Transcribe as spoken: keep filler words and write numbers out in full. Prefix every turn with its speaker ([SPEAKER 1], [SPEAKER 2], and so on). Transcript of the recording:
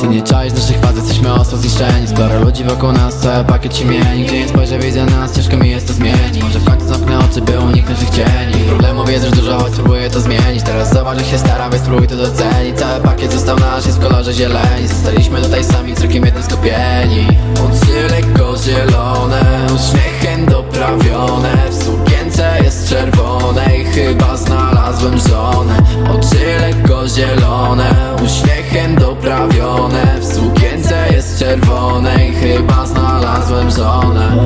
[SPEAKER 1] Ty nie czaisz naszych faz, jesteśmy ostro zniszczeni. Sporo ludzi wokół nas, cały pakiet się mieni. Gdzie nie spojrzę, widzę nas, ciężko mi jest to zmienić. Może w końcu zamknę oczy, by uniknąć ich cieni. Problemów jest już dużo, choć spróbuję to zmienić. Teraz zobacz, jak się staram, weź spróbuj to docenić. Cały pakiet został nasz, jest w kolorze zieleni. Zostaliśmy tutaj sami, wzrokiem jednym skupieni. Oczy lekko zielone, uśmiechem doprawione. W sukience jest czerwonej, chyba znalazłem żonę. Oczy lekko zielone, uśmiechem doprawione. W sukience jest czerwonej, chyba znalazłem żonę.